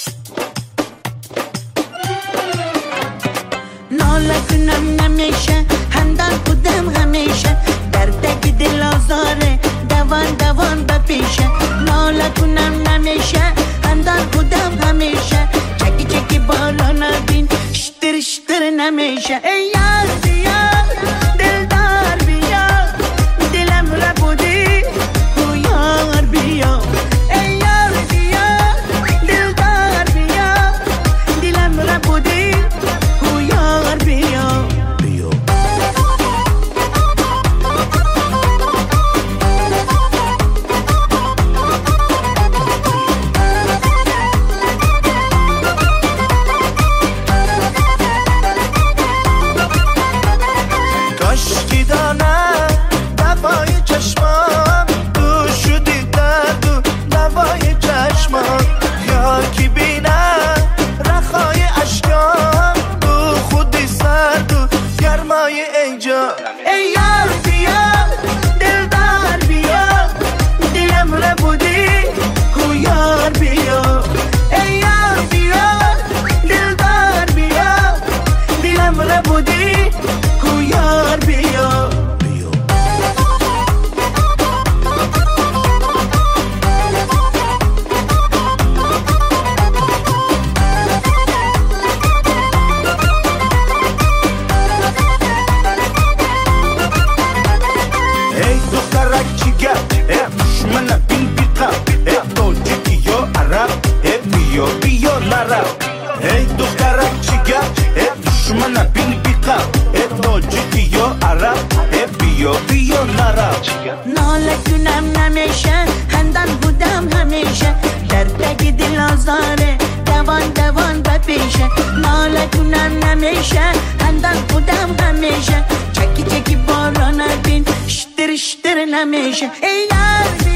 ناله کنم نمیشه همدم بودم همیشه دردگی دل آزاره دوان دوان بپیشه ناله کنم نمیشه همدم بودم همیشه چکی چکی بالا نبین شتر شتر نمیشه ای یار بیا دلدار بیا دلم را بودی تو یار بیا ای یار بیا دلدار بیا دلم را بودی تو یار بیا ای یار بیا دلدار بیا دلم را بودی کو یار بیا ای یار بیا دلدار بیا دلم را بودی کو یار بیا ای دخترک چیگر دشمن بین بیقا تاجیکی یا عرب بیا بیا نرم ناله کنم نمیشه خندان بودم همیشه دردگی دل آزاره دوان دوان بپیشه ناله کنم نمیشه خندان بودم همیشه چکی چکی بالا نبین شتر شتر نمیشه ای یار